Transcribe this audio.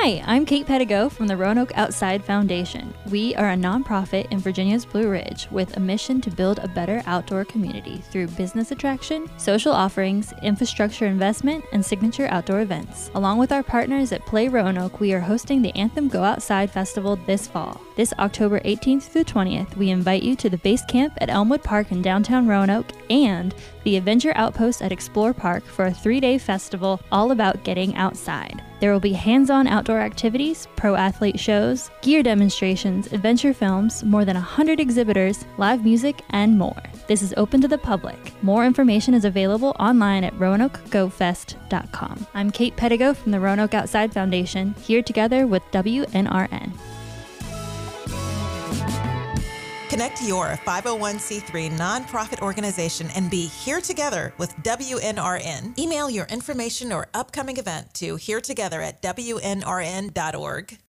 Hi, I'm Kate Pettigo from the Roanoke Outside Foundation. We are a nonprofit in Virginia's Blue Ridge with a mission to build a better outdoor community through business attraction, social offerings, infrastructure investment, and signature outdoor events. Along with our partners at Play Roanoke, we are hosting the Anthem Go Outside Festival this fall. This October 18th through 20th, we invite you to the base camp at Elmwood Park in downtown Roanoke and the Adventure Outpost at Explore Park for a 3-day festival all about getting outside. There will be hands-on outdoor activities, pro athlete shows, gear demonstrations, adventure films, more than 100 exhibitors, live music, and more. This is open to the public. More information is available online at roanokegofest.com. I'm Kate Pettigo from the Roanoke Outside Foundation, here together with WNRN. Connect your 501c3 nonprofit organization and be here together with WNRN. Email your information or upcoming event to heretogether@wnrn.org.